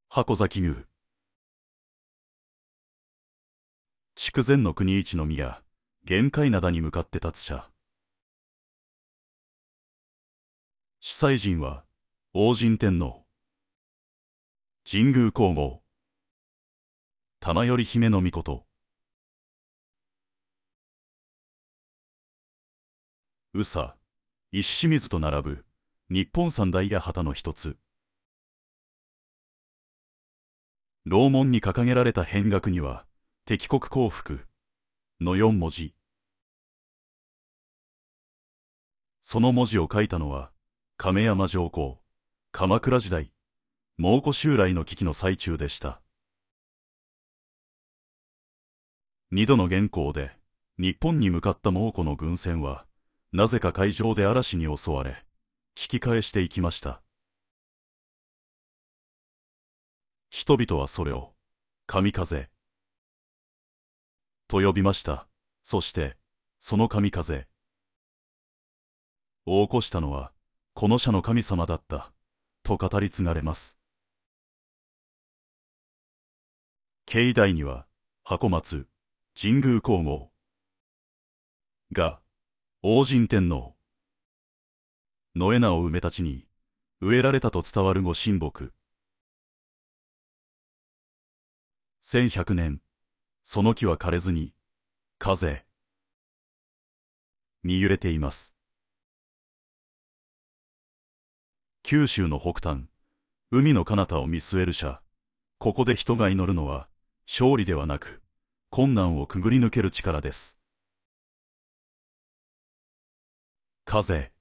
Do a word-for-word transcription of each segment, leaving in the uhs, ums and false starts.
箱崎宮。筑前の国一の宮、玄界灘に向かって立つ社。司祭陣は、王神天皇。神宮皇后。玉頼姫の命。宇佐、石清水と並ぶ、日本三大八幡の一つ。楼門に掲げられた扁額には、敵国降伏の四文字。その文字を書いたのは、亀山上皇、鎌倉時代、蒙古襲来の危機の最中でした。二度の元寇で、日本に向かった蒙古の軍船は、なぜか海上で嵐に襲われ、引き返していきました。人々はそれを、神風と呼びました。そして、その神風を起こしたのは、この社の神様だった、と語り継がれます。境内には、箱松、神宮皇后が、王神天皇の絵名を埋め立ちに、植えられたと伝わる御神木。千百年、その木は枯れずに、風に揺れています。九州の北端、海の彼方を見据える社。ここで人が祈るのは、勝利ではなく、困難をくぐり抜ける力です。風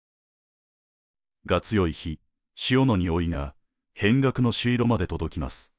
が強い日、潮の匂いが、扁額の朱色まで届きます。